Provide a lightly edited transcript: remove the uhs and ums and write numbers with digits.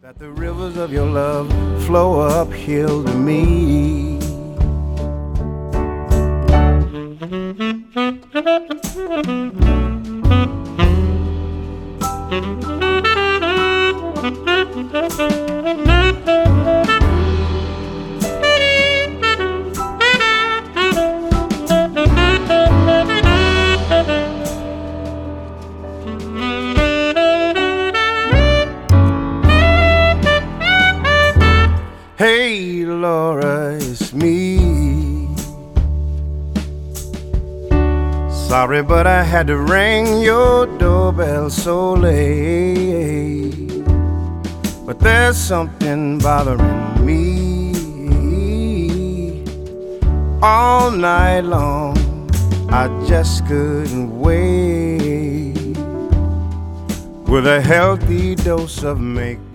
Let the rivers of your love flow uphill to me. Hey Laura, it's me. Sorry, but I had to ring your doorbell so late. But there's something bothering me. All night long I just couldn't wait. With a healthy dose of make